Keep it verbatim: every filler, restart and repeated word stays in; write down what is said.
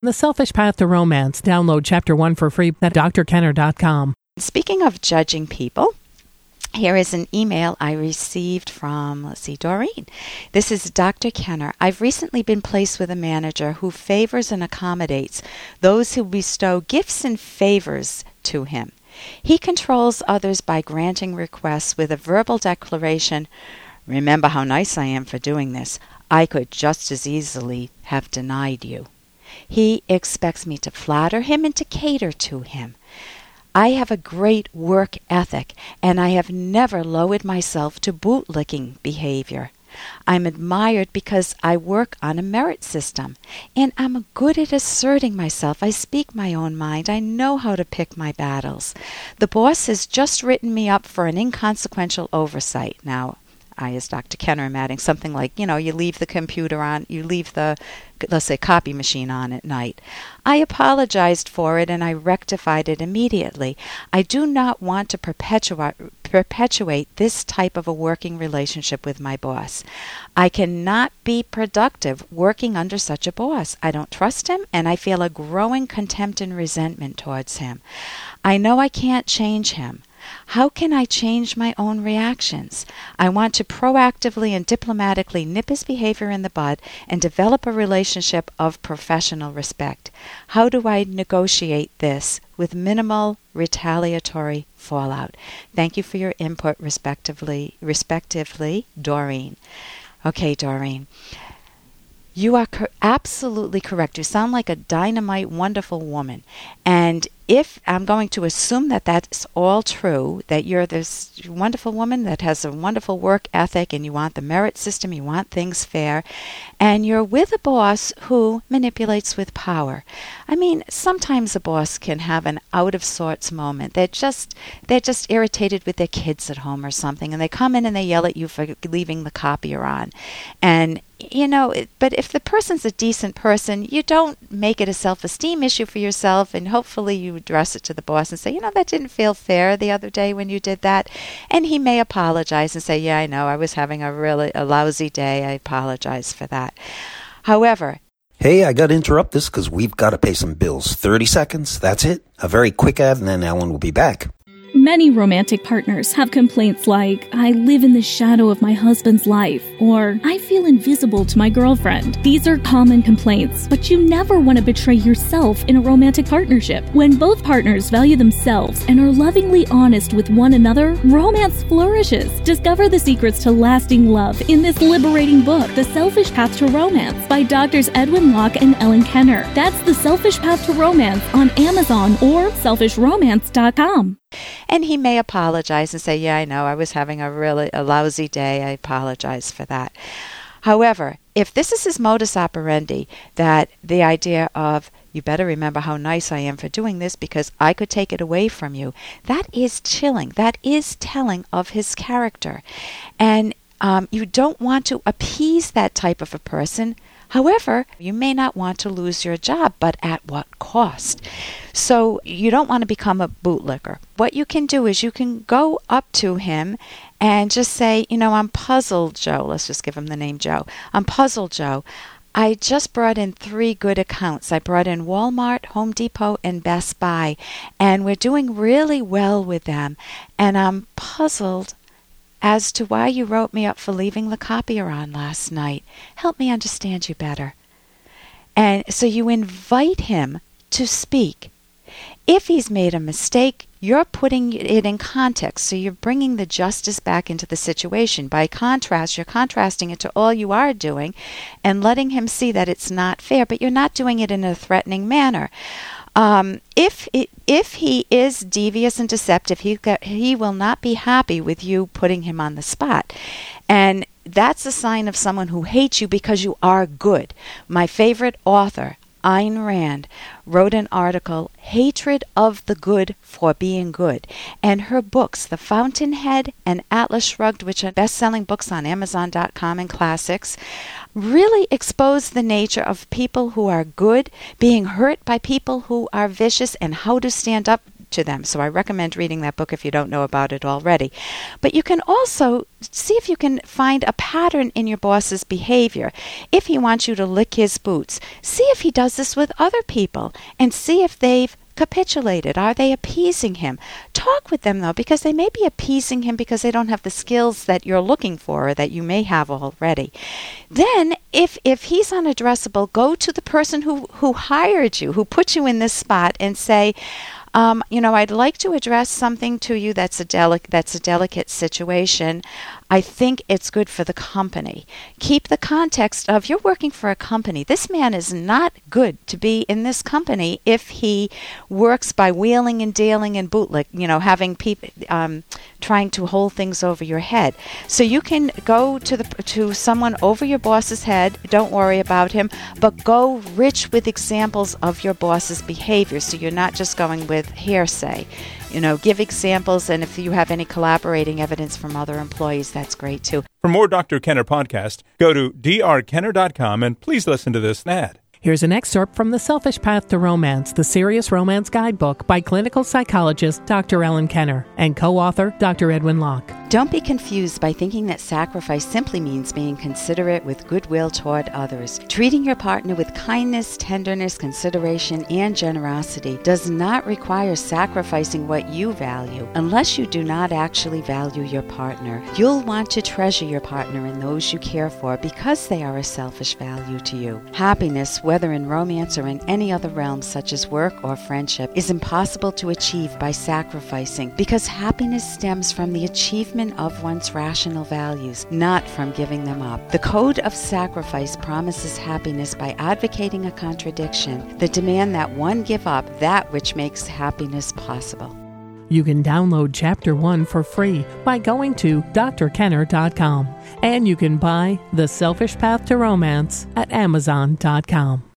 The Selfish Path to Romance. Download Chapter one for free at d r kenner dot com. Speaking of judging people, here is an email I received from, let's see, Doreen. This is Doctor Kenner. I've recently been placed with a manager who favors and accommodates those who bestow gifts and favors to him. He controls others by granting requests with a verbal declaration, "Remember how nice I am for doing this. I could just as easily have denied you." He expects me to flatter him and to cater to him. I have a great work ethic, and I have never lowered myself to bootlicking behavior. I'm admired because I work on a merit system, and I'm good at asserting myself. I speak my own mind. I know how to pick my battles. The boss has just written me up for an inconsequential oversight. Now, I, as Doctor Kenner, am adding something like, you know, you leave the computer on, you leave the, let's say, copy machine on at night. I apologized for it and I rectified it immediately. I do not want to perpetuate, perpetuate this type of a working relationship with my boss. I cannot be productive working under such a boss. I don't trust him, and I feel a growing contempt and resentment towards him. I know I can't change him. How can I change my own reactions? I want to proactively and diplomatically nip his behavior in the bud and develop a relationship of professional respect. How do I negotiate this with minimal retaliatory fallout? Thank you for your input, respectively, respectively, Doreen. Okay, Doreen. You are co- absolutely correct. You sound like a dynamite, wonderful woman. And if I'm going to assume that that's all true, that you're this wonderful woman that has a wonderful work ethic and you want the merit system, you want things fair, and you're with a boss who manipulates with power. I mean, sometimes a boss can have an out of sorts moment. They're just they're just irritated with their kids at home or something, and they come in and they yell at you for leaving the copier on. And you know, but if the person's a decent person, you don't make it a self-esteem issue for yourself, and hopefully you address it to the boss and say, you know, that didn't feel fair the other day when you did that. And he may apologize and say, yeah, I know, I was having a really a lousy day. I apologize for that. However, hey, I got to interrupt this because we've got to pay some bills. thirty seconds, that's it. A very quick ad, and then Ellen will be back. Many romantic partners have complaints like, I live in the shadow of my husband's life, or I feel invisible to my girlfriend. These are common complaints, but you never want to betray yourself in a romantic partnership. When both partners value themselves and are lovingly honest with one another, romance flourishes. Discover the secrets to lasting love in this liberating book, The Selfish Path to Romance, by Doctors Edwin Locke and Ellen Kenner. That's The Selfish Path to Romance on Amazon or selfish romance dot com. And he may apologize and say, yeah, I know, I was having a really a lousy day. I apologize for that. However, if this is his modus operandi, that the idea of, you better remember how nice I am for doing this because I could take it away from you, that is chilling. That is telling of his character. And um, you don't want to appease that type of a person. However, you may not want to lose your job, but at what cost? So you don't want to become a bootlicker. What you can do is you can go up to him and just say, you know, I'm puzzled, Joe. Let's just give him the name Joe. I'm puzzled, Joe. I just brought in three good accounts. I brought in Walmart, Home Depot, and Best Buy, and we're doing really well with them. And I'm puzzled as to why you wrote me up for leaving the copier on last night. Help me understand you better. And so you invite him to speak. If he's made a mistake, you're putting it in context. So you're bringing the justice back into the situation. By contrast, you're contrasting it to all you are doing and letting him see that it's not fair, but you're not doing it in a threatening manner. Um, if it, if he is devious and deceptive, he he will not be happy with you putting him on the spot. And that's a sign of someone who hates you because you are good. My favorite author, Ayn Rand, wrote an article, Hatred of the Good for Being Good. And her books, The Fountainhead and Atlas Shrugged, which are best-selling books on Amazon dot com and classics, really expose the nature of people who are good, being hurt by people who are vicious, and how to stand up to them. So I recommend reading that book if you don't know about it already. But you can also see if you can find a pattern in your boss's behavior. If he wants you to lick his boots, see if he does this with other people and see if they've capitulated. Are they appeasing him? Talk with them, though, because they may be appeasing him because they don't have the skills that you're looking for or that you may have already. Then, if if he's unaddressable, go to the person who, who hired you, who put you in this spot, and say, Um, you know, I'd like to address something to you that's a delic- that's a delicate situation. I think it's good for the company. Keep the context of you're working for a company. This man is not good to be in this company if he works by wheeling and dealing and bootlick, you know, having people um, trying to hold things over your head. So you can go to the to someone over your boss's head. Don't worry about him, but go rich with examples of your boss's behavior. So you're not just going with hearsay. You know, give examples, and if you have any collaborating evidence from other employees, that's great too. For more Doctor Kenner podcast, go to d r kenner dot com and please listen to this ad. Here's an excerpt from The Selfish Path to Romance, the Serious Romance Guidebook by clinical psychologist Doctor Ellen Kenner and co-author Doctor Edwin Locke. Don't be confused by thinking that sacrifice simply means being considerate with goodwill toward others. Treating your partner with kindness, tenderness, consideration, and generosity does not require sacrificing what you value unless you do not actually value your partner. You'll want to treasure your partner and those you care for because they are a selfish value to you. Happiness, whether in romance or in any other realm such as work or friendship, is impossible to achieve by sacrificing because happiness stems from the achievement of one's rational values, not from giving them up. The code of sacrifice promises happiness by advocating a contradiction, the demand that one give up that which makes happiness possible. You can download Chapter one for free by going to d r kenner dot com. And you can buy The Selfish Path to Romance at amazon dot com.